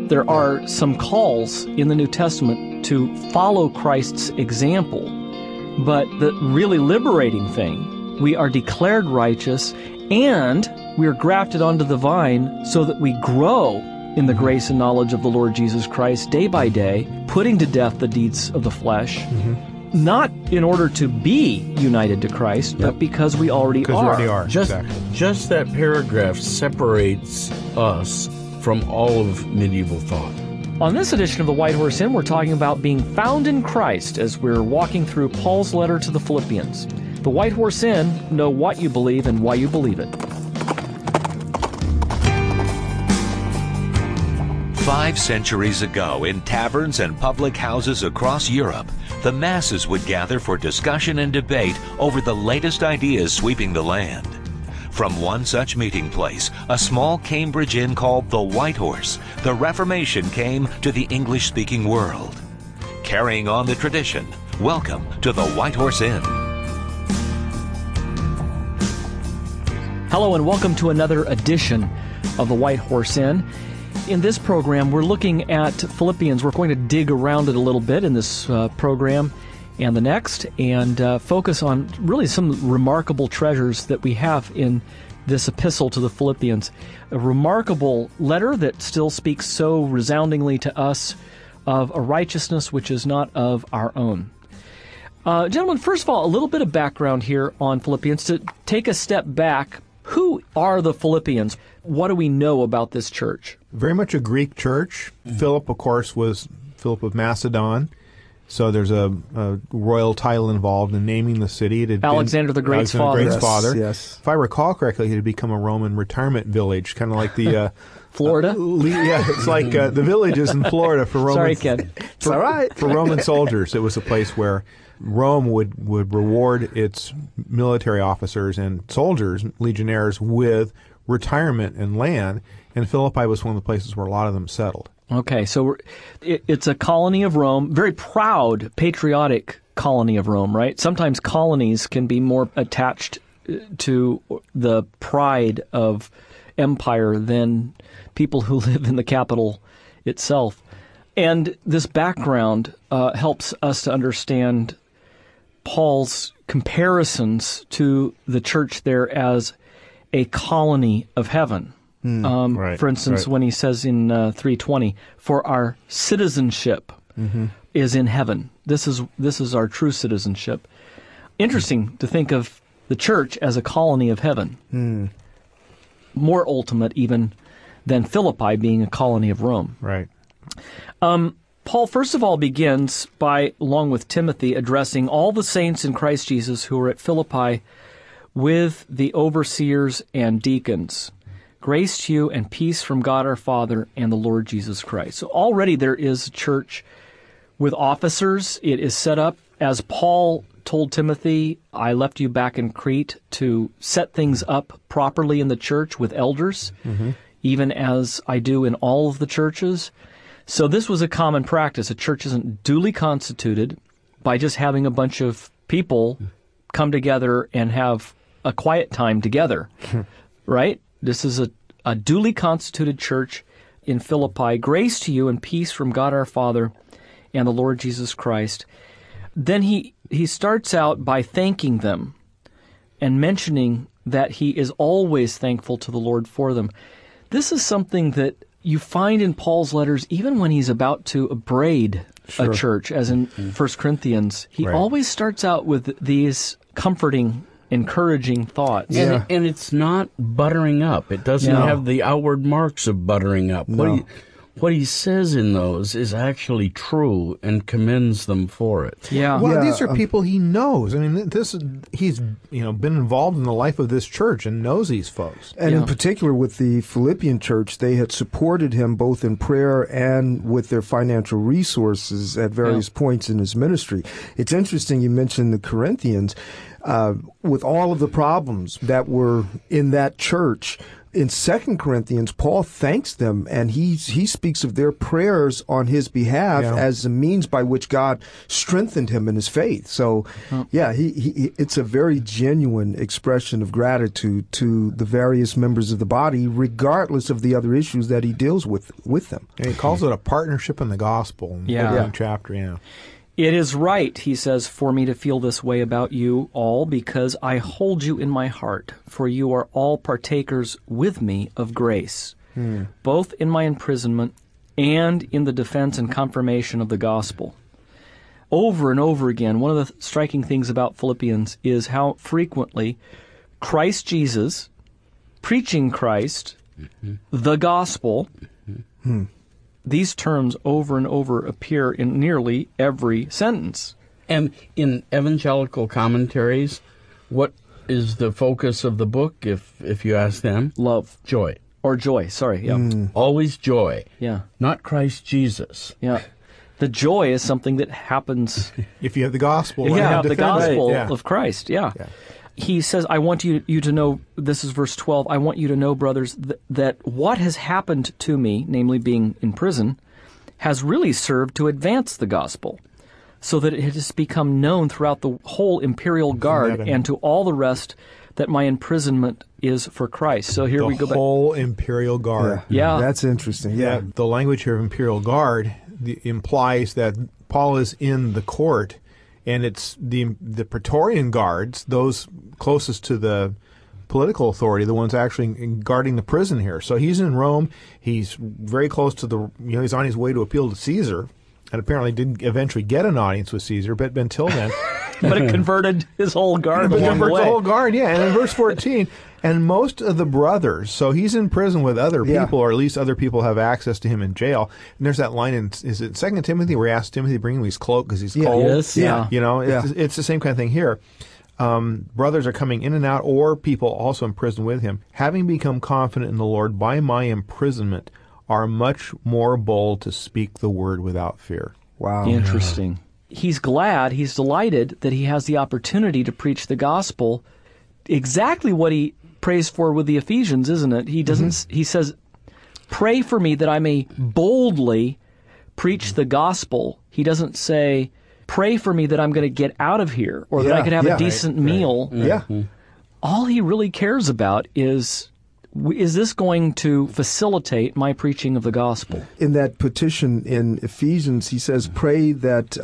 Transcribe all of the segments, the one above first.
there are some calls in the New Testament to follow Christ's example. But the really liberating thing, we are declared righteous and we are grafted onto the vine so that we grow in the grace and knowledge of the Lord Jesus Christ day by day, putting to death the deeds of the flesh, not in order to be united to Christ, but because we already are. Because we already are, Just that paragraph separates us from all of medieval thought. On this edition of the White Horse Inn, we're talking about being found in Christ as we're walking through Paul's letter to the Philippians. The White Horse Inn, know what you believe and why you believe it. 5 centuries ago, in taverns and public houses across Europe, the masses would gather for discussion and debate over the latest ideas sweeping the land. From one such meeting place, a small Cambridge inn called the White Horse, the Reformation came to the English-speaking world. Carrying on the tradition, welcome to the White Horse Inn. Hello and welcome to another edition of the White Horse Inn. In this program, we're looking at Philippians. We're going to dig around it a little bit in this program and the next, and focus on really some remarkable treasures that we have in this epistle to the Philippians. A remarkable letter that still speaks so resoundingly to us of a righteousness which is not of our own. Gentlemen, first of all, a little bit of background here on Philippians. To take a step back, who are the Philippians? What do we know about this church? Very much a Greek church. Philip, of course, was Philip of Macedon. So there's a royal title involved in naming the city. It had Alexander the Great's father. Yes. If I recall correctly, it had become a Roman retirement village, kind of like the... Florida? It's like the villages in Florida for Roman... Sorry, Ken. It's all right. For Roman soldiers, it was a place where Rome would reward its military officers and soldiers, legionnaires, with retirement and land, and Philippi was one of the places where a lot of them settled. Okay, so it's a colony of Rome, very proud, patriotic colony of Rome, right? Sometimes colonies can be more attached to the pride of empire than people who live in the capital itself. And this background helps us to understand Paul's comparisons to the church there as a colony of heaven. For instance, when he says in 3:20, "For our citizenship is in heaven." This is our true citizenship. Interesting to think of the church as a colony of heaven. More ultimate even than Philippi being a colony of Rome. Right. Paul, first of all, begins by, along with Timothy, addressing all the saints in Christ Jesus who are at Philippi with the overseers and deacons. Grace to you and peace from God our Father and the Lord Jesus Christ. So already there is a church with officers. It is set up, as Paul told Timothy, I left you back in Crete to set things up properly in the church with elders, even as I do in all of the churches. So this was a common practice. A church isn't duly constituted by just having a bunch of people come together and have a quiet time together, right? This is a duly constituted church in Philippi. Grace to you and peace from God our Father and the Lord Jesus Christ. Then he starts out by thanking them and mentioning that he is always thankful to the Lord for them. This is something that you find in Paul's letters even when he's about to upbraid a church, as in 1 Corinthians. He always starts out with these comforting, encouraging thoughts. And it's not buttering up. It doesn't have the outward marks of buttering up. No. What he says in those is actually true and commends them for it. Well, these are people he knows. I mean, he's been involved in the life of this church and knows these folks. And in particular with the Philippian church, they had supported him both in prayer and with their financial resources at various points in his ministry. It's interesting you mentioned the Corinthians. With all of the problems that were in that church, in 2 Corinthians, Paul thanks them, and he speaks of their prayers on his behalf as the means by which God strengthened him in his faith. So, it's a very genuine expression of gratitude to the various members of the body, regardless of the other issues that he deals with them. And he calls it a partnership in the gospel in the opening chapter, It is right, he says, for me to feel this way about you all, because I hold you in my heart, for you are all partakers with me of grace, both in my imprisonment and in the defense and confirmation of the gospel. Over and over again, one of the striking things about Philippians is how frequently Christ Jesus, preaching Christ, the gospel, these terms over and over appear in nearly every sentence. And in evangelical commentaries, what is the focus of the book, if you ask them? Love. Joy. Or joy, sorry. Yeah. Always joy. Yeah. Not Christ Jesus. Yeah. The joy is something that happens if you have the gospel. Yeah, the defend it. gospel Yeah. of Christ. Yeah. He says, I want you to know, this is verse 12, I want you to know, brothers, that what has happened to me, namely being in prison, has really served to advance the gospel, so that it has become known throughout the whole imperial guard and to all the rest that my imprisonment is for Christ. So here we go back. The whole imperial guard. Yeah. That's interesting. Yeah. The language here of imperial guard implies that Paul is in the court, and it's the Praetorian guards, those closest to the political authority, the ones actually guarding the prison here. So he's in Rome. He's very close to he's on his way to appeal to Caesar, and apparently didn't eventually get an audience with Caesar, but until then. But it converted his whole guard along the way. The whole guard, And in verse 14, and most of the brothers, so he's in prison with other people, or at least other people have access to him in jail. And there's that line is it 2 Timothy where he asks Timothy to bring him his cloak because he's cold? Yes, yeah. It's the same kind of thing here. Brothers are coming in and out, or people also in prison with him, having become confident in the Lord by my imprisonment, are much more bold to speak the word without fear. Wow. Interesting. He's glad, he's delighted that he has the opportunity to preach the gospel. Exactly what he prays for with the Ephesians, isn't it? He doesn't. He says, pray for me that I may boldly preach the gospel. He doesn't say, pray for me that I'm going to get out of here, or that I could have a decent meal. Yeah. All he really cares about is this going to facilitate my preaching of the gospel? In that petition in Ephesians, he says, pray that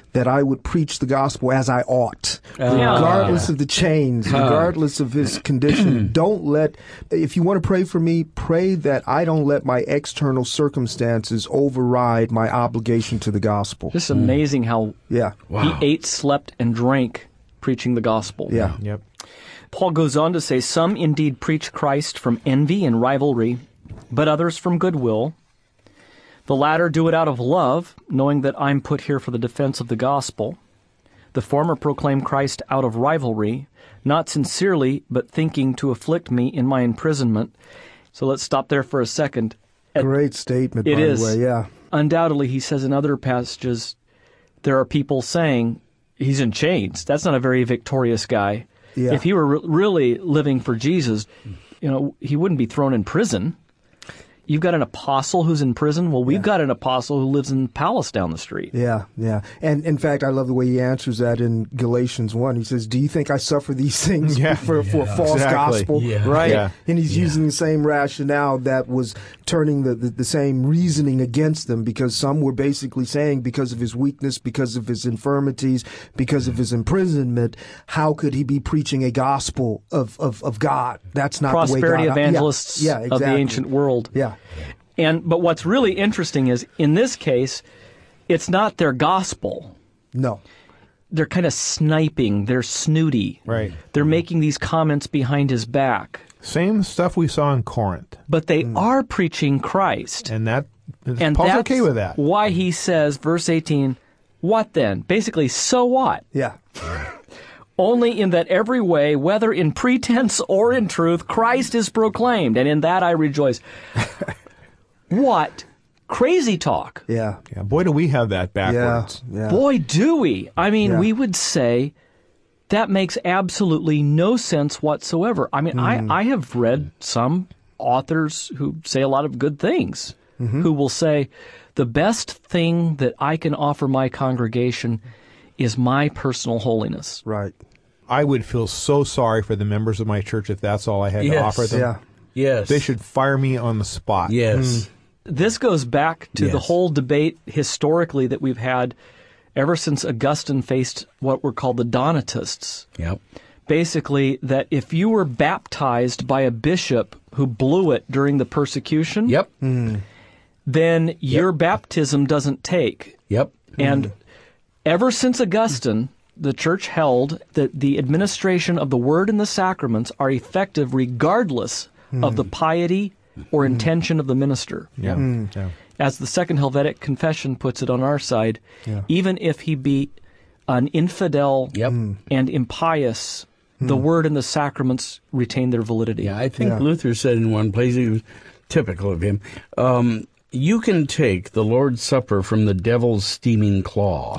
I would preach the gospel as I ought, regardless of the chains, regardless of his condition. If you want to pray for me, pray that I don't let my external circumstances override my obligation to the gospel. Just amazing how he ate, slept, and drank preaching the gospel. Yeah. Yep. Paul goes on to say, some indeed preach Christ from envy and rivalry, but others from goodwill. The latter do it out of love, knowing that I'm put here for the defense of the gospel. The former proclaim Christ out of rivalry, not sincerely, but thinking to afflict me in my imprisonment. So let's stop there for a second. Great statement, by the way, yeah. Undoubtedly, he says in other passages, there are people saying, he's in chains. That's not a very victorious guy. Yeah. If he were really living for Jesus, he wouldn't be thrown in prison. You've got an apostle who's in prison. Well, we've got an apostle who lives in the palace down the street. Yeah, yeah. And in fact, I love the way he answers that in Galatians 1. He says, do you think I suffer these things for a false gospel? Yeah. Right? Yeah. And he's using the same rationale that was turning the same reasoning against them, because some were basically saying because of his weakness, because of his infirmities, because of his imprisonment, how could he be preaching a gospel of God? That's not the way God... Prosperity evangelists exactly. of the ancient world. Yeah. But what's really interesting is, in this case, it's not their gospel. No. They're kind of sniping. They're snooty. Right. They're making these comments behind his back. Same stuff we saw in Corinth. But they are preaching Christ. And Paul's that's okay with that. Why he says, verse 18, what then? Basically, so what? Yeah. Only in that every way, whether in pretense or in truth, Christ is proclaimed, and in that I rejoice. What crazy talk. Yeah. Yeah. Boy, do we have that backwards. Yeah. Boy, do we. I mean, Yeah. we would say that makes absolutely no sense whatsoever. I mean, I have read some authors who say a lot of good things, who will say, the best thing that I can offer my congregation is my personal holiness. Right. I would feel so sorry for the members of my church if that's all I had to offer them. Yeah. Yes. They should fire me on the spot. Yes. This goes back to the Yes. whole debate historically that we've had ever since Augustine faced what were called the Donatists. Yep. Basically, that if you were baptized by a bishop who blew it during the persecution, Yep. then your baptism doesn't take. Yep. And ever since Augustine, the church held that the administration of the word and the sacraments are effective regardless of the piety or intention of the minister. Yeah. Yeah. As the Second Helvetic Confession puts it on our side, even if he be an infidel and impious, the word and the sacraments retain their validity. Yeah, I think Luther said in one place, it was typical of him, you can take the Lord's Supper from the devil's steaming claw.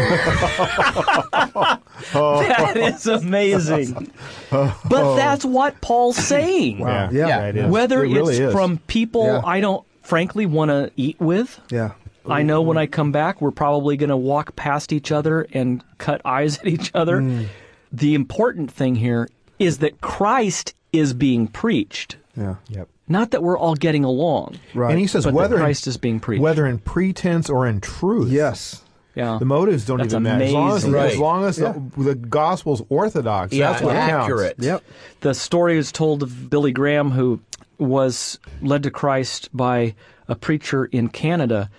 That is amazing. But that's what Paul's saying. Wow. Yeah. It is. Whether It really it's is. from people Yeah. I don't frankly want to eat with. Yeah. I know when I come back, we're probably going to walk past each other and cut eyes at each other. The important thing here is that Christ is being preached, Yeah. Yep. not that we're all getting along. Right. And he says But whether that Christ is being preached. whether in pretense or in truth. Yes. Yeah. The motives don't That's even matter. amazing. Right. As long as the gospel's orthodox, that's what accurate. counts. Yep. The story is told of Billy Graham, who was led to Christ by a preacher in Canada,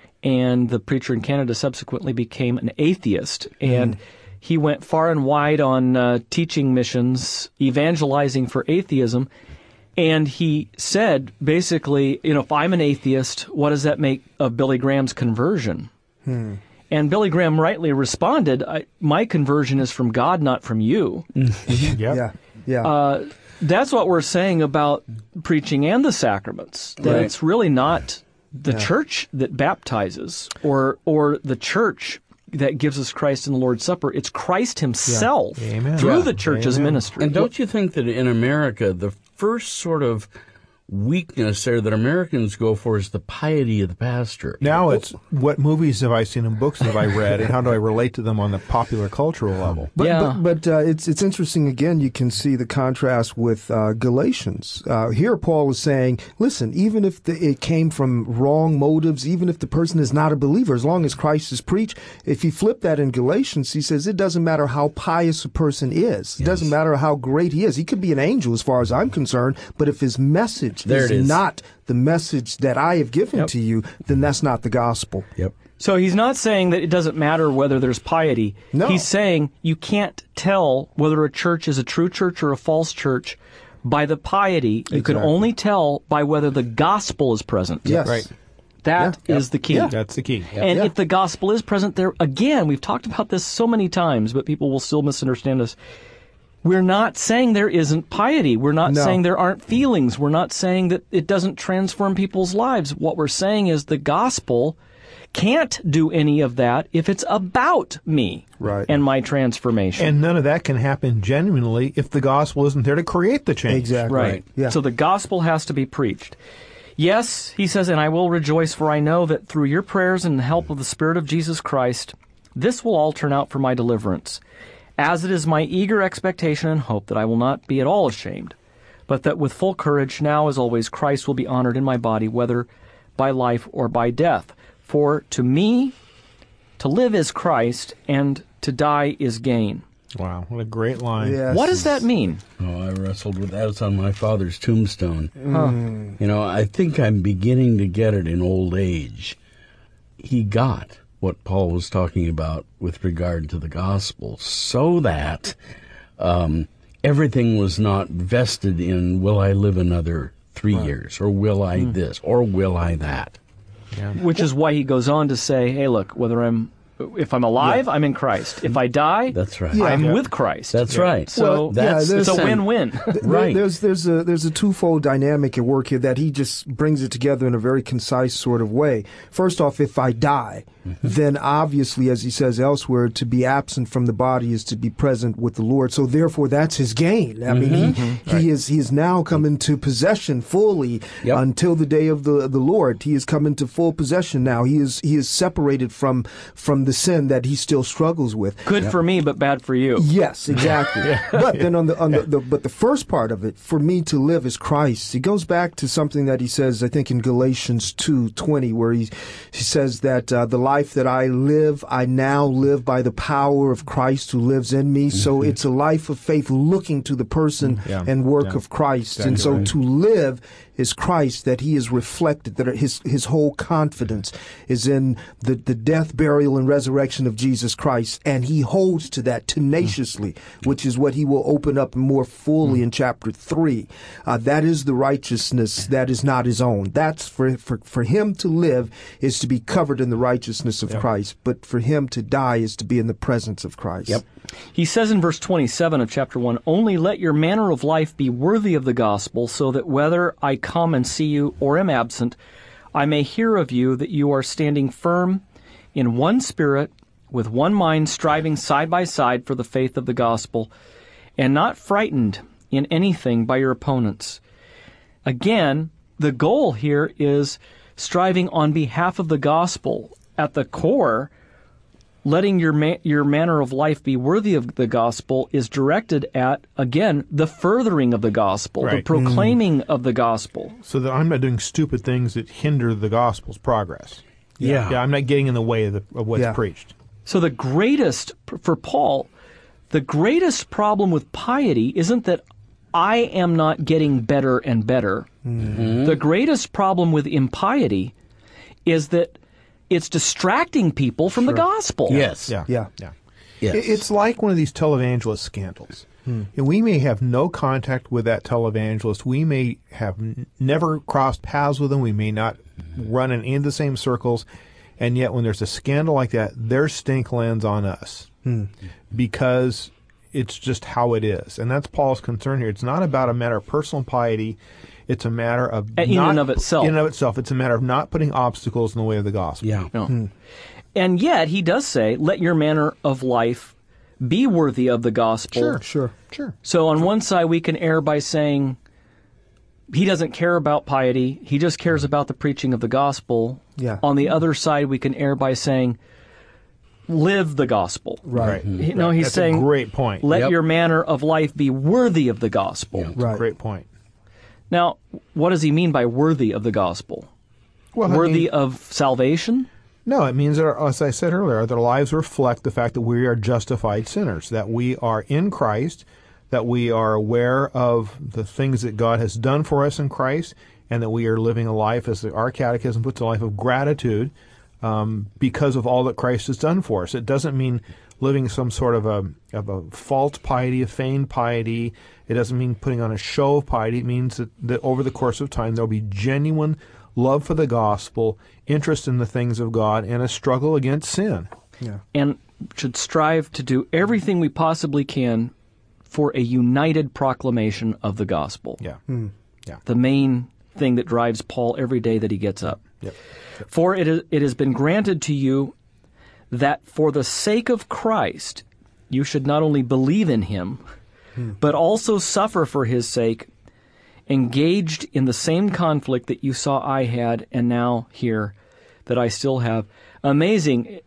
and the preacher in Canada subsequently became an atheist. And he went far and wide on teaching missions, evangelizing for atheism. And he said, basically, if I'm an atheist, what does that make of Billy Graham's conversion? And Billy Graham rightly responded, my conversion is from God, not from you. Yep. Yeah. Yeah. That's what we're saying about preaching and the sacraments. That Right. it's really not the church that baptizes or the church that gives us Christ in the Lord's Supper. It's Christ himself Amen. through Yeah. the church's Amen. ministry. And don't you think that in America, the first sort of weakness there that Americans go for is the piety of the pastor? Now it's what movies have I seen and books have I read, and how do I relate to them on the popular cultural level? But it's interesting. Again, you can see the contrast with Galatians. Here, Paul is saying, listen, even if it came from wrong motives, even if the person is not a believer, as long as Christ is preached, if you flip that in Galatians, he says it doesn't matter how pious a person is. It doesn't matter how great he is. He could be an angel as far as I'm concerned, but if his message is not the message that I have given to you, then that's not the gospel. Yep. So he's not saying that it doesn't matter whether there's piety. No. He's saying you can't tell whether a church is a true church or a false church by the piety. You can Exactly. only tell by whether the gospel is present. Yes. Right. That is the key. That's the key. And if the gospel is present there, again, we've talked about this so many times, but people will still misunderstand us. We're not saying there isn't piety. We're not No. saying there aren't feelings. We're not saying that it doesn't transform people's lives. What we're saying is the gospel can't do any of that if it's about me Right. and my transformation. And none of that can happen genuinely if the gospel isn't there to create the change. Exactly. Right. Yeah. So the gospel has to be preached. Yes, he says, and I will rejoice, for I know that through your prayers and the help of the Spirit of Jesus Christ, this will all turn out for my deliverance. As it is my eager expectation and hope that I will not be at all ashamed, but that with full courage, now as always, Christ will be honored in my body, whether by life or by death. For to me, to live is Christ, and to die is gain. Wow, what a great line. Yes. What does that mean? Oh, I wrestled with that. It's on my father's tombstone. I think I'm beginning to get it in old age. He got what Paul was talking about with regard to the gospel, so that everything was not vested in, will I live another 3 years, or will I this, or will I that? Which is why he goes on to say, hey, look, whether I'm If I'm alive, I'm in Christ. If I die, That's right. I'm with Christ. That's right. So that's it's a win-win. Right. There's a twofold dynamic at work here that he just brings it together in a very concise sort of way. First off, if I die, then obviously, as he says elsewhere, to be absent from the body is to be present with the Lord. So therefore, that's his gain. I mean, he is now come into possession fully until the day of the Lord. He has come into full possession now. He is separated from the sin that he still struggles with. Good for me, but bad for you. Yes, exactly. But then on the first part of it, for me to live is Christ. He goes back to something that he says, I think in Galatians 2:20, where he says that the life that I live, I now live by the power of Christ who lives in me. So it's a life of faith looking to the person and work of Christ. And so to live is Christ, that he is reflected, that his whole confidence is in the death, burial, and resurrection of Jesus Christ. And he holds to that tenaciously, which is what he will open up more fully in chapter 3. That is the righteousness that is not his own. That's for him to live is to be covered in the righteousness of Christ. But for him to die is to be in the presence of Christ. Yep. He says in verse 27 of chapter 1, "Only let your manner of life be worthy of the gospel, so that whether I come and see you or am absent, I may hear of you that you are standing firm in one spirit, with one mind, striving side by side for the faith of the gospel, and not frightened in anything by your opponents." Again, the goal here is striving on behalf of the gospel. At the core, letting your manner of life be worthy of the gospel is directed at, again, the furthering of the gospel, the proclaiming of the gospel. So that I'm not doing stupid things that hinder the gospel's progress. Yeah. I'm not getting in the way of what's preached. So the greatest, for Paul, the greatest problem with piety isn't that I am not getting better and better. The greatest problem with impiety is that it's distracting people from the gospel. Yes. Yeah. Yes. It's like one of these televangelist scandals. And we may have no contact with that televangelist. We may have never crossed paths with them. We may not run in any of the same circles. And yet when there's a scandal like that, their stink lands on us because it's just how it is. And that's Paul's concern here. It's not about a matter of personal piety. It's a matter of in and of itself. In and of itself. It's a matter of not putting obstacles in the way of the gospel. Yeah. No. And yet, he does say, let your manner of life be worthy of the gospel. Sure. So on one side, we can err by saying he doesn't care about piety. He just cares about the preaching of the gospel. Yeah. On the other side, we can err by saying live the gospel. Right. No, he's That's saying a great point. let your manner of life be worthy of the gospel. That's a great point. Now, what does he mean by worthy of the gospel? Well, Worthy of salvation? No, it means that, as I said earlier, that our lives reflect the fact that we are justified sinners, that we are in Christ, that we are aware of the things that God has done for us in Christ, and that we are living a life, as our catechism puts, a life of gratitude because of all that Christ has done for us. It doesn't mean living some sort of a false piety, a feigned piety. It doesn't mean putting on a show of piety. It means that over the course of time there'll be genuine love for the gospel, interest in the things of God, and a struggle against sin. Yeah. And should strive to do everything we possibly can for a united proclamation of the gospel. Yeah. The main thing that drives Paul every day that he gets up. Yep. For it has been granted to you that for the sake of Christ you should not only believe in him, but also suffer for his sake, engaged in the same conflict that you saw I had and now hear that I still have. Amazing.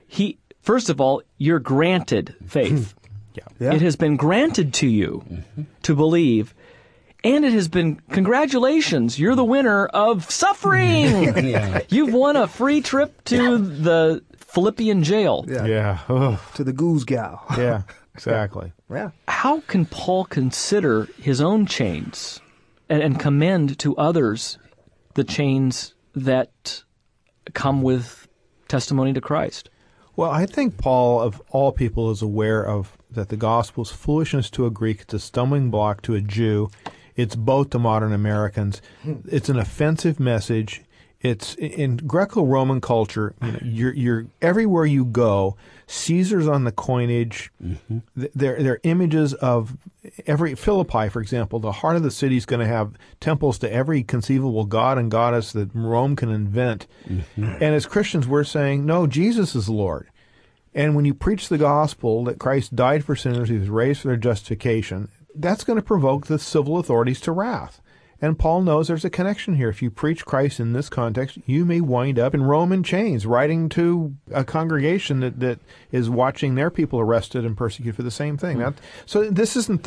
First of all, you're granted faith. Yeah. It has been granted to you to believe, and it has been, congratulations, you're the winner of suffering. You've won a free trip to the Philippian jail. Yeah. Ugh. To the goose gal. Yeah, exactly. Yeah. How can Paul consider his own chains and commend to others the chains that come with testimony to Christ? Well, I think Paul, of all people, is aware of that the gospel is foolishness to a Greek, it's a stumbling block to a Jew, it's both to modern Americans. It's an offensive message. It's in Greco-Roman culture. You're everywhere you go. Caesar's on the coinage. Mm-hmm. They're images of every Philippi, for example. The heart of the city is going to have temples to every conceivable god and goddess that Rome can invent. Mm-hmm. And as Christians, we're saying, no, Jesus is Lord. And when you preach the gospel that Christ died for sinners, he was raised for their justification, that's going to provoke the civil authorities to wrath. And Paul knows there's a connection here. If you preach Christ in this context, you may wind up in Rome in chains, writing to a congregation that is watching their people arrested and persecuted for the same thing. Mm. So this isn't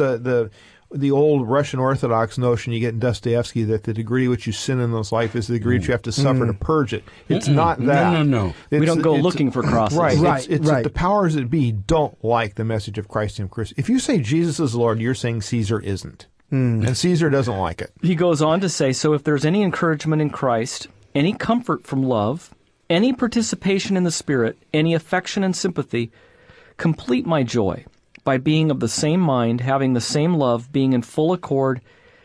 the old Russian Orthodox notion you get in Dostoevsky that the degree to which you sin in this life is the degree that you have to suffer to purge it. It's not that. No. We don't go looking for crosses. Right. The powers that be don't like the message of Christ in Christ. If you say Jesus is Lord, you're saying Caesar isn't. And Caesar doesn't like it. He goes on to say, so if there's any encouragement in Christ, any comfort from love, any participation in the Spirit, any affection and sympathy, complete my joy by being of the same mind, having the same love, being in full accord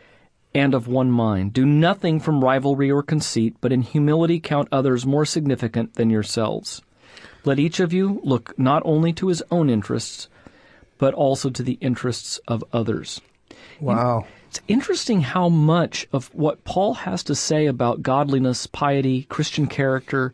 and of one mind. Do nothing from rivalry or conceit, but in humility count others more significant than yourselves. Let each of you look not only to his own interests, but also to the interests of others. Wow. It's interesting how much of what Paul has to say about godliness, piety, Christian character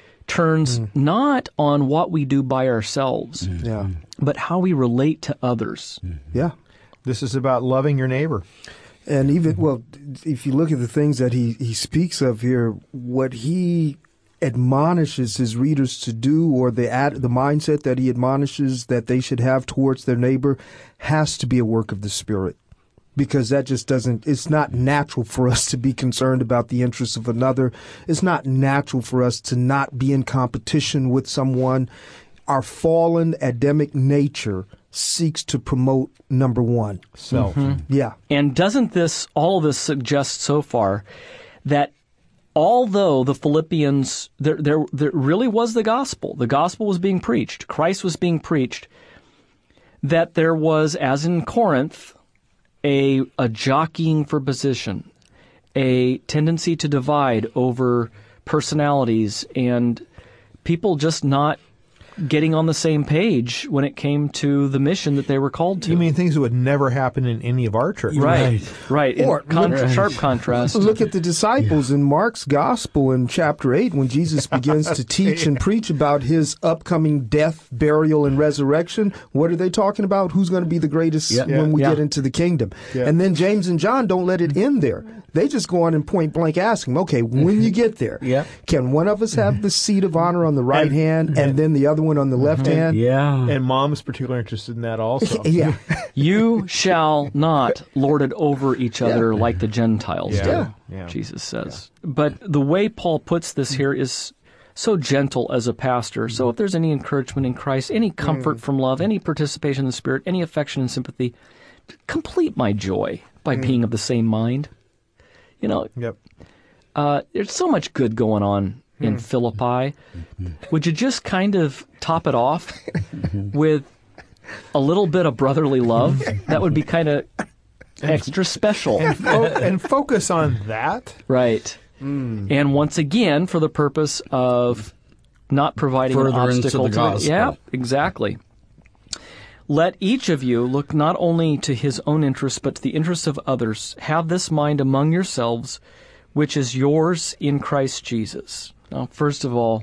turns not on what we do by ourselves, but how we relate to others. Yeah. This is about loving your neighbor. And even, well, if you look at the things that he speaks of here, what he admonishes his readers to do, or the mindset that he admonishes that they should have towards their neighbor, has to be a work of the Spirit. Because that just doesn't, it's not natural for us to be concerned about the interests of another. It's not natural for us to not be in competition with someone. Our fallen Adamic nature seeks to promote number one. Self. Mm-hmm. Yeah. And doesn't all of this suggest so far that although the Philippians, there really was the gospel was being preached, Christ was being preached, that there was, as in Corinth, a jockeying for position, a tendency to divide over personalities, and people just not getting on the same page when it came to the mission that they were called to. You mean things that would never happen in any of our churches? Right. Or sharp contrast. Look at the disciples in Mark's gospel in chapter 8 when Jesus begins to teach and preach about his upcoming death, burial, and resurrection. What are they talking about? Who's going to be the greatest when we get into the kingdom? Yeah. And then James and John don't let it end there. They just go on and point blank ask him, okay, when you get there, can one of us have the seat of honor on the right hand and then the other one on the left hand? Yeah. And Mom's particularly interested in that also. Yeah. You shall not lord it over each other like the Gentiles do, Jesus says. But the way Paul puts this here is so gentle as a pastor. So if there's any encouragement in Christ, any comfort from love, any participation in the Spirit, any affection and sympathy, complete my joy by being of the same mind. You know, there's so much good going on in Philippi. Would you just kind of top it off with a little bit of brotherly love? That would be kind of extra special. And focus on that. Right. And once again, for the purpose of not providing an obstacle to the gospel. Yeah, exactly. Let each of you look not only to his own interests, but to the interests of others. Have this mind among yourselves, which is yours in Christ Jesus. Now, first of all,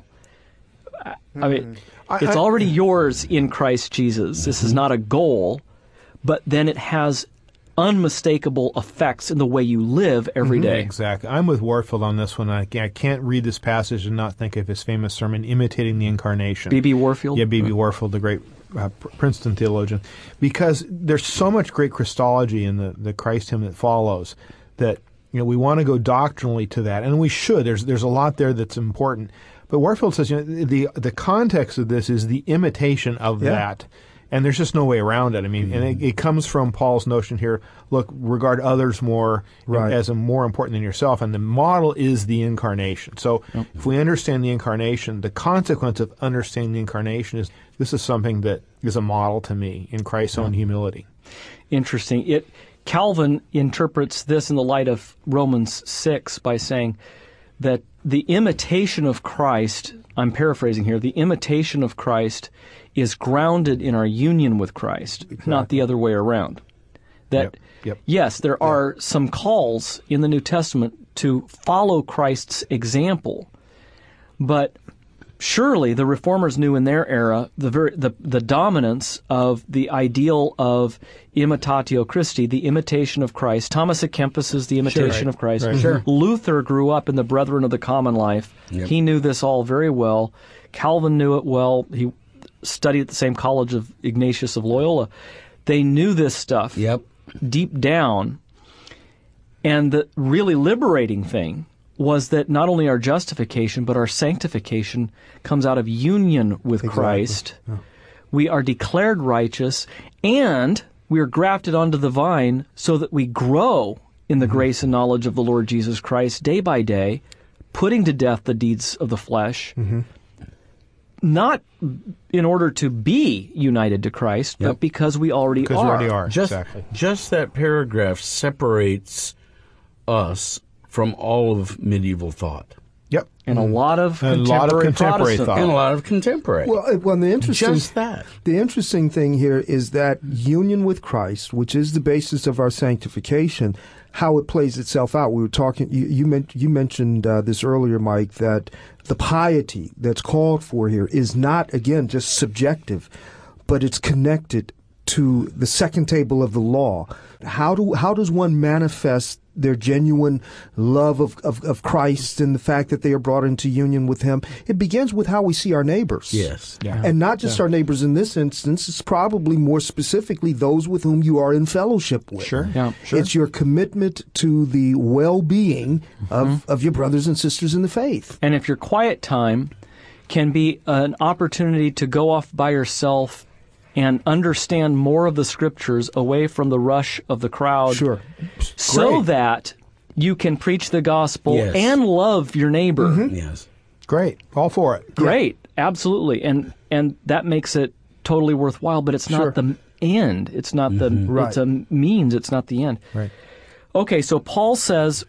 I mean, it's already yours in Christ Jesus. This is not a goal, but then it has unmistakable effects in the way you live every day. Exactly. I'm with Warfield on this one. I can't read this passage and not think of his famous sermon, Imitating the Incarnation. B.B. Warfield? Yeah, B.B. Warfield, the great Princeton theologian. Because there's so much great Christology in the Christ hymn that follows that we want to go doctrinally to that, and we should. There's a lot there that's important. But Warfield says the context of this is the imitation of that. And there's just no way around it. I mean, and it comes from Paul's notion here, look, regard others more as more important than yourself. And the model is the incarnation. So if we understand the incarnation, the consequence of understanding the incarnation is this is something that is a model to me in Christ's own humility. Interesting. Calvin interprets this in the light of Romans 6 by saying that the imitation of Christ, I'm paraphrasing here, the imitation of Christ is grounded in our union with Christ, not the other way around. That, yes, there are some calls in the New Testament to follow Christ's example, but surely the Reformers knew in their era the dominance of the ideal of imitatio Christi, the imitation of Christ. Thomas à Kempis is the imitation of Christ. Right. Sure. Luther grew up in the Brethren of the Common Life. Yep. He knew this all very well. Calvin knew it well. He studied at the same college of Ignatius of Loyola. They knew this stuff deep down. And the really liberating thing was that not only our justification, but our sanctification comes out of union with Christ. Yeah. We are declared righteous, and we are grafted onto the vine so that we grow in the grace and knowledge of the Lord Jesus Christ day by day, putting to death the deeds of the flesh, not in order to be united to Christ, but because we already are. Because we already are, exactly. Just that paragraph separates us from all of medieval thought. Yep. And a lot of contemporary thought. And a lot of contemporary. Well, the interesting, just that. The interesting thing here is that union with Christ, which is the basis of our sanctification, how it plays itself out. We were talking. You mentioned this earlier, Mike, that the piety that's called for here is not, again, just subjective, but it's connected to the second table of the law. How does one manifest their genuine love of Christ and the fact that they are brought into union with Him? It begins with how we see our neighbors. Yes. Yeah. And not just our neighbors in this instance, it's probably more specifically those with whom you are in fellowship with. Sure. Yeah. Sure. It's your commitment to the well-being of your brothers and sisters in the faith. And if your quiet time can be an opportunity to go off by yourself and understand more of the Scriptures away from the rush of the crowd, Sure. so Great. that you can preach the gospel Yes. and love your neighbor. Yes. Great. All for it. Great, absolutely, and that makes it totally worthwhile. But it's not Sure. the end. It's not the. Right. It's a means. It's not the end. Right. Okay, so Paul says,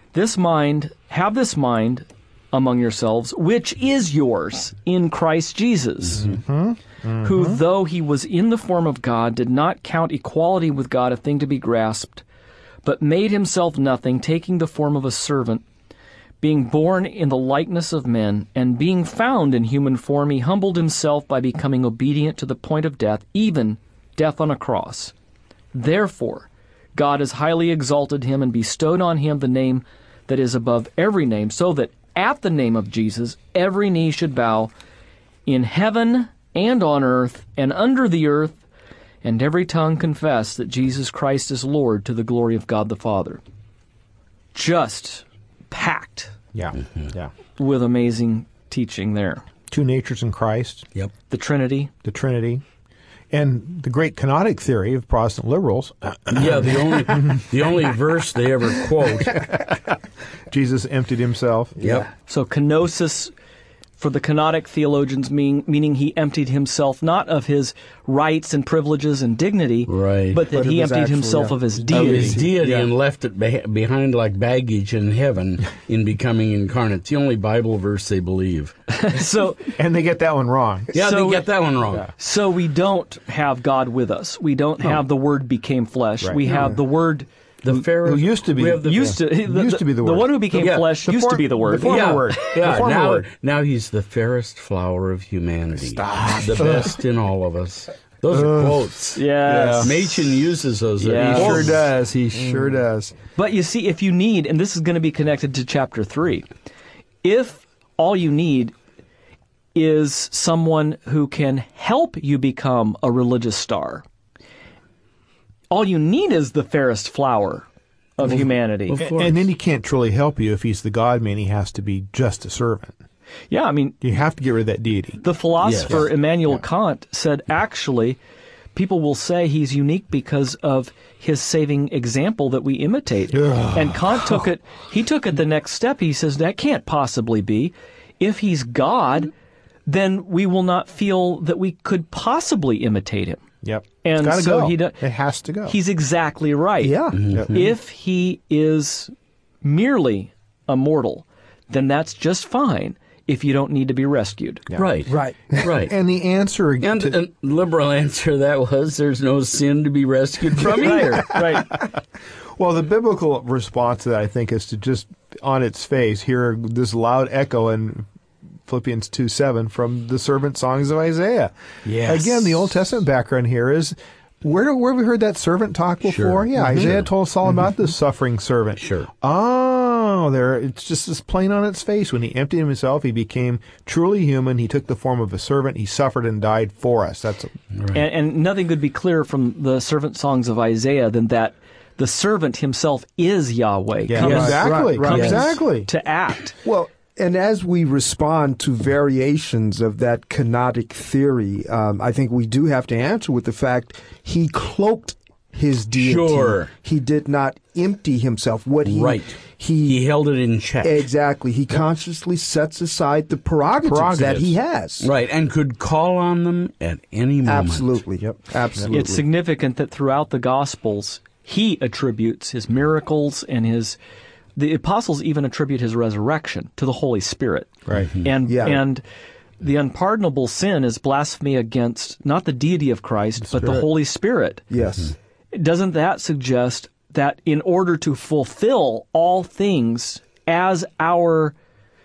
have this mind among yourselves, which is yours in Christ Jesus, who, though he was in the form of God, did not count equality with God a thing to be grasped, but made himself nothing, taking the form of a servant, being born in the likeness of men, and being found in human form, he humbled himself by becoming obedient to the point of death, even death on a cross. Therefore, God has highly exalted him and bestowed on him the name that is above every name, so that at the name of Jesus every knee should bow in heaven and on earth and under the earth, and every tongue confess that Jesus Christ is Lord, to the glory of God the Father. Just packed Yeah. Yeah. with amazing teaching there. Two natures in Christ, Yep. The Trinity. the Trinity, and the great kenotic theory of Protestant liberals. Yeah, the only verse they ever quote. Jesus emptied himself. Yep. So kenosis, for the kenotic theologians, meaning he emptied himself not of his rights and privileges and dignity, Right. but that But of he his emptied actual, himself yeah. of his Of deity. his deity and left it behind like baggage in heaven in becoming incarnate. It's the only Bible verse they believe. So, And they get that one wrong. Yeah, So- they get that one wrong. so we don't have God with us. We don't have the Word became flesh. Right. We have the Word The Pharisee who used to be- we have the, used to Used to be the the Word. one who became Yeah, flesh the used to for- be the Word. the former yeah, word. Yeah, The former word. now he's the fairest flower of humanity. Stop. The best in all of us. Those are quotes. Yes. Machen uses those. Yeah. He He sure quotes. does. He sure does. But you see, if you need, and this is going to be connected to chapter 3, if all you need is someone who can help you become a religious star, all you need is the fairest flower of humanity. Of course. And then he can't truly help you if he's the God-man. He has to be just a servant. Yeah, I mean, You have to get rid of that deity. the philosopher Yes. Immanuel Kant said, actually, people will say he's unique because of his saving example that we imitate. And Kant took it the next step. He says, that can't possibly be. If he's God, then we will not feel that we could possibly imitate him. Yep. And It's gotta so go. he do- It has to go. He's exactly right. Yeah. Yep. If he is merely a mortal, then that's just fine if you don't need to be rescued. Yeah. Right. Right. Right. And the answer And a liberal answer to that was there's no sin to be rescued from either. Right. well, the biblical response to that, I think, is to just on its face hear this loud echo in Philippians 2:7 from the servant songs of Isaiah. Yes. Again, the Old Testament background here is where have we heard that servant talk before? Sure. Yeah, Isaiah told us all about this suffering servant. Sure. Oh, there it's just as plain on its face. When he emptied himself, he became truly human. He took the form of a servant. He suffered and died for us. That's Right. And nothing could be clearer from the servant songs of Isaiah than that the servant himself is Yahweh. yeah, comes exactly, right. exactly. to act. Well, and as we respond to variations of that kenotic theory, I think we do have to answer with the fact he cloaked his deity. Sure. He did not empty himself. Right. He held it in check. Exactly. He consciously sets aside the prerogatives that he has. Right, and could call on them at any moment. Absolutely. Yep. Absolutely. It's significant that throughout the Gospels, he attributes his miracles and the apostles even attribute his resurrection to the Holy Spirit. Right. And Yeah. and the unpardonable sin is blasphemy against not the deity of Christ, but the Holy Spirit. Yes. Doesn't that suggest that in order to fulfill all things as our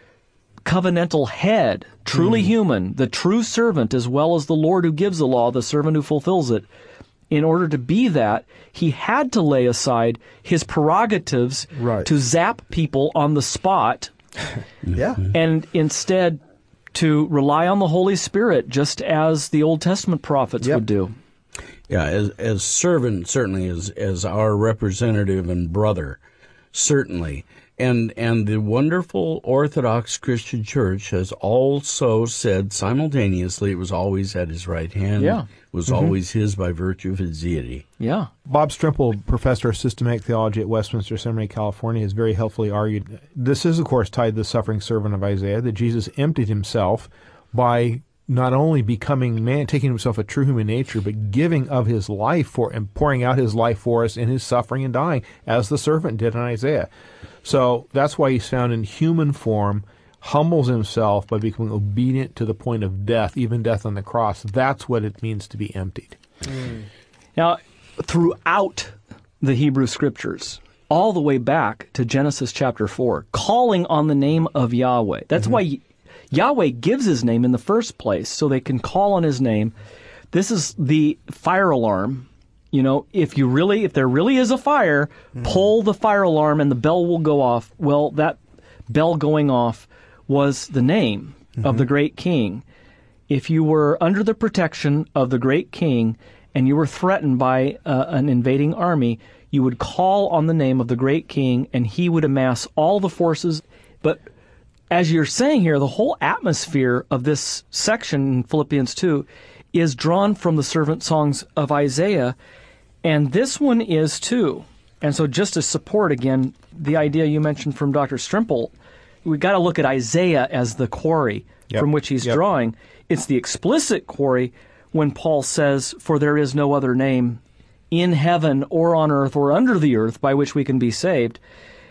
covenantal head, truly human, the true servant, as well as the Lord who gives the law, the servant who fulfills it, in order to be that, he had to lay aside his prerogatives Right. to zap people on the spot Yeah. and instead to rely on the Holy Spirit, just as the Old Testament prophets Yep. would do. Yeah, as servant, certainly, as our representative and brother, certainly. And the wonderful Orthodox Christian Church has also said simultaneously it was always at his right hand. Yeah. It was always his by virtue of his deity. Yeah. Bob Strimple, professor of systematic theology at Westminster Seminary, California, has very helpfully argued this is, of course, tied to the suffering servant of Isaiah, that Jesus emptied himself by not only becoming man, taking himself a true human nature, but giving of his life for and pouring out his life for us in his suffering and dying, as the servant did in Isaiah. So that's why he's found in human form, humbles himself by becoming obedient to the point of death, even death on the cross. That's what it means to be emptied. Now, throughout the Hebrew Scriptures, all the way back to Genesis chapter 4, calling on the name of Yahweh. That's why Yahweh gives his name in the first place, so they can call on his name. This is the fire alarm. You know, if there really is a fire, pull the fire alarm and the bell will go off. Well, that bell going off was the name of the great king. If you were under the protection of the great king and you were threatened by an invading army, you would call on the name of the great king and he would amass all the forces. But as you're saying here, the whole atmosphere of this section in Philippians 2 is drawn from the servant songs of Isaiah, and this one is too. And so just to support, again, the idea you mentioned from Dr. Strimple, we've got to look at Isaiah as the quarry from which he's drawing. It's the explicit quarry when Paul says, "For there is no other name in heaven or on earth or under the earth by which we can be saved."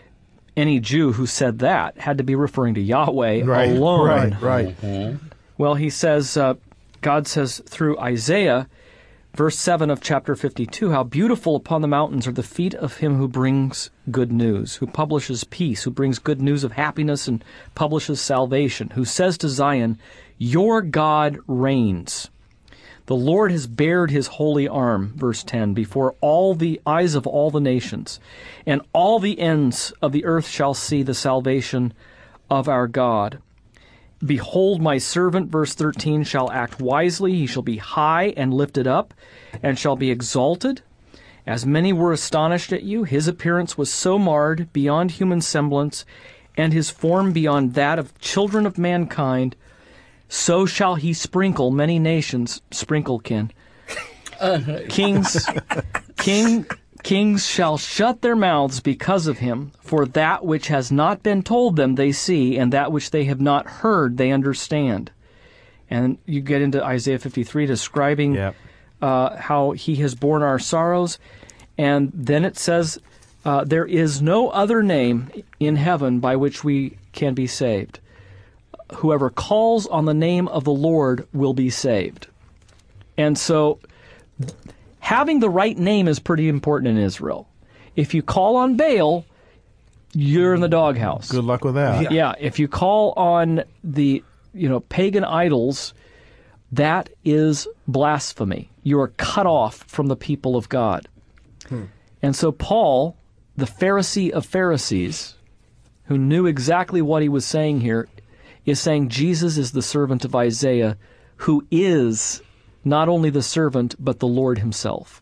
Any Jew who said that had to be referring to Yahweh alone. Right. Well, he says, God says through Isaiah, verse 7 of chapter 52, "How beautiful upon the mountains are the feet of him who brings good news, who publishes peace, who brings good news of happiness and publishes salvation, who says to Zion, your God reigns. The Lord has bared his holy arm," verse 10, "before all the eyes of all the nations, and all the ends of the earth shall see the salvation of our God. Behold, my servant," verse 13, "shall act wisely. He shall be high and lifted up, and shall be exalted. As many were astonished at you, his appearance was so marred beyond human semblance, and his form beyond that of children of mankind. So shall he sprinkle many nations," sprinklekin. Kings shall shut their mouths because of him, for that which has not been told them they see, and that which they have not heard they understand. And you get into Isaiah 53 describing how he has borne our sorrows. And then it says there is no other name in heaven by which we can be saved. Whoever calls on the name of the Lord will be saved. And so having the right name is pretty important in Israel. If you call on Baal, you're in the doghouse. Good luck with that. Yeah, if you call on the pagan idols, that is blasphemy. You are cut off from the people of God. And so Paul, the Pharisee of Pharisees, who knew exactly what he was saying here, is saying Jesus is the servant of Isaiah, who is not only the servant, but the Lord himself.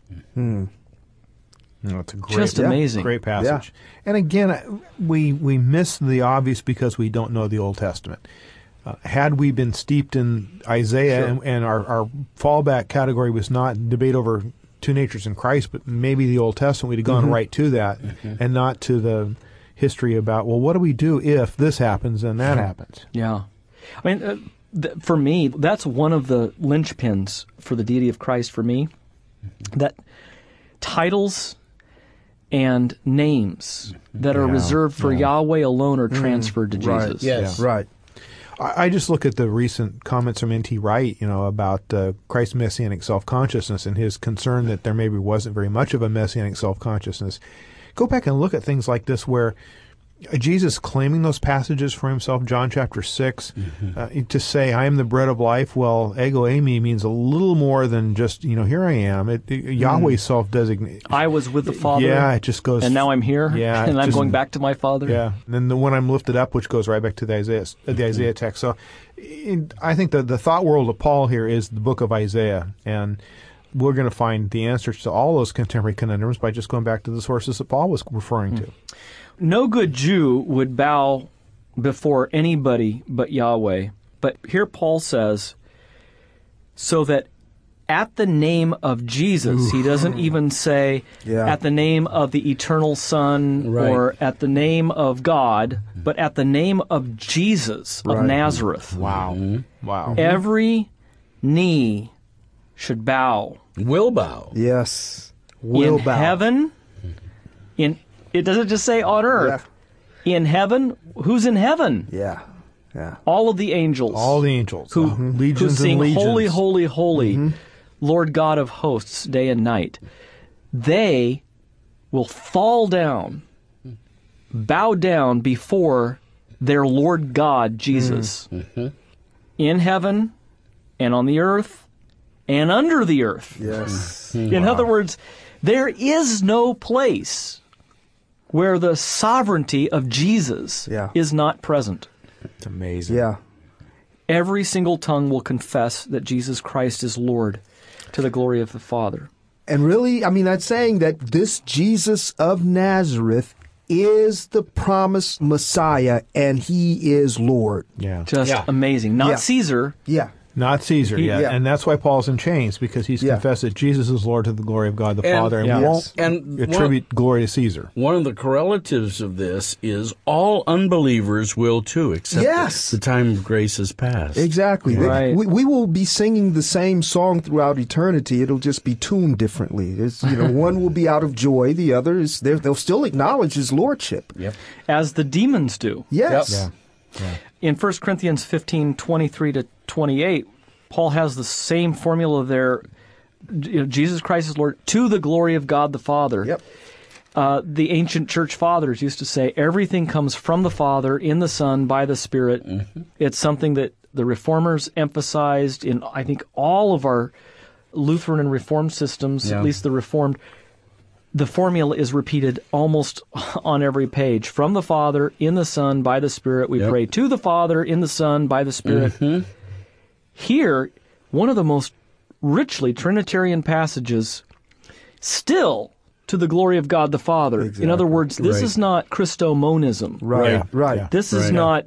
It's a great, Just amazing. Great passage. Yeah. And again, we miss the obvious because we don't know the Old Testament. Had we been steeped in Isaiah, and our fallback category was not debate over two natures in Christ, but maybe the Old Testament, we'd have gone right to that and not to the history about, well, what do we do if this happens and that happens? Yeah. I mean, for me, that's one of the linchpins for the deity of Christ for me, that titles and names that are reserved for Yahweh alone are transferred to Right. Jesus. Yes. Right. I just look at the recent comments from N.T. Wright, about Christ's messianic self-consciousness and his concern that there maybe wasn't very much of a messianic self-consciousness. Go back and look at things like this where Jesus claiming those passages for himself, John chapter 6, to say, I am the bread of life, well, ego eimi means a little more than just, here I am. Yahweh self-designate. I was with the Father. Yeah, it just goes. And now I'm here. Yeah, and I'm just- going back to my Father. Yeah, and then the one I'm lifted up, which goes right back to the Isaiah text. So I think the thought world of Paul here is the book of Isaiah, and we're going to find the answers to all those contemporary conundrums by just going back to the sources that Paul was referring to. No good Jew would bow before anybody but Yahweh. But here Paul says, so that at the name of Jesus, he doesn't even say at the name of the eternal Son or at the name of God, but at the name of Jesus of Nazareth. Wow. Wow. Every knee should bow. Will bow. Yes. In heaven, it doesn't just say on earth. In heaven, who's in heaven? Yeah. Yeah. All of the angels. All the angels. who Legions sing and legions. holy, holy, holy, Lord God of hosts, day and night. They will fall down, bow down before their Lord God, Jesus, in heaven and on the earth and under the earth. Yes. In other words, there is no place where the sovereignty of Jesus is not present. It's amazing. Yeah. Every single tongue will confess that Jesus Christ is Lord, to the glory of the Father. And really, I mean, that's saying that this Jesus of Nazareth is the promised Messiah, and he is Lord. Yeah. Just amazing. Not Yeah. Caesar. Yeah. Not Caesar, yeah. And that's why Paul's in chains, because he's confessed that Jesus is Lord to the glory of God the And- Father, and Yeah. won't And attribute glory to Caesar. One of the correlatives of this is all unbelievers will too, except Yes. the time of grace has passed. Exactly. Right. We will be singing the same song throughout eternity. It'll just be tuned differently. It's, one will be out of joy. The other is they'll still acknowledge his lordship. Yep. As the demons do. Yes. In 1 Corinthians 15:23 to 28, Paul has the same formula there. Jesus Christ is Lord to the glory of God the Father. Yep. The ancient church fathers used to say everything comes from the Father, in the Son, by the Spirit. It's something that the Reformers emphasized in, I think, all of our Lutheran and Reformed systems, at least the Reformed. The formula is repeated almost on every page. From the Father, in the Son, by the Spirit, we pray to the Father, in the Son, by the Spirit. Here, one of the most richly Trinitarian passages, still to the glory of God the Father. In other words, this is not Christomonism. Right. Right. Yeah. This is not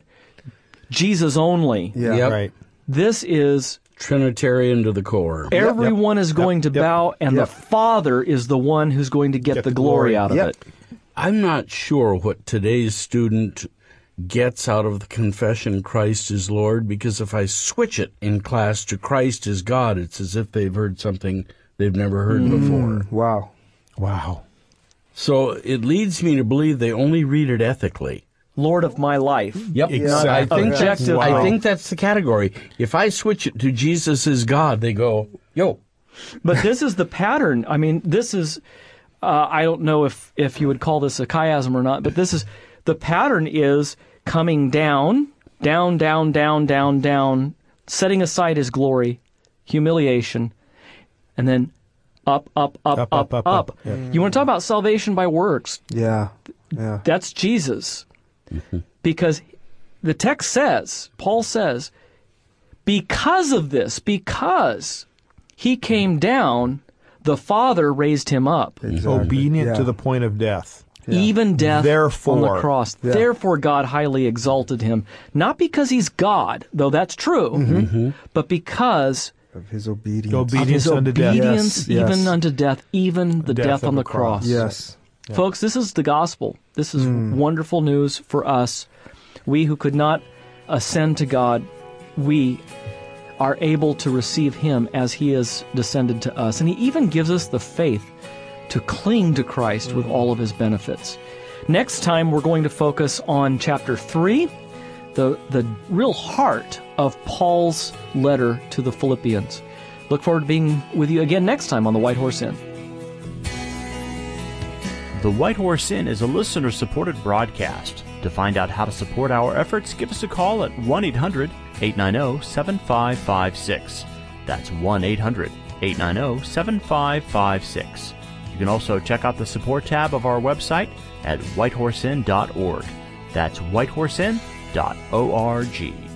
Jesus only. Yeah. Yep. Right. This is Trinitarian to the core. everyone is going to bow, and the Father is the one who's going to get the glory out of it. I'm not sure what today's student gets out of the confession Christ is Lord, because if I switch it in class to Christ is God, it's as if they've heard something they've never heard before. Wow. Wow. So it leads me to believe they only read it ethically. Lord of my life. Yep. Exactly. I think Objective. I think that's the category. If I switch it to Jesus is God, they go, yo. But this is the pattern. I mean, this is, I don't know if you would call this a chiasm or not, but this is, the pattern is coming down, down, down, down, down, down, setting aside his glory, humiliation, and then up, up, up, up, up. Yeah. You want to talk about salvation by works? Yeah. That's Jesus. Because the text says, Paul says, because of this, because he came down, the Father raised him up. Exactly. Obedient to the point of death. Even death Therefore. on the cross. Yeah. Therefore God highly exalted him. Not because he's God, though that's true, but because Of his obedience. of Obedience his unto death. obedience, Yes. even unto death, even the death on the cross. Yes. Folks, this is the gospel. This is wonderful news for us. We who could not ascend to God, we are able to receive him as he has descended to us. And he even gives us the faith to cling to Christ with all of his benefits. Next time, we're going to focus on chapter 3, the real heart of Paul's letter to the Philippians. Look forward to being with you again next time on The White Horse Inn. The White Horse Inn is a listener-supported broadcast. To find out how to support our efforts, give us a call at 1-800-890-7556. That's 1-800-890-7556. You can also check out the support tab of our website at whitehorseinn.org. That's whitehorseinn.org.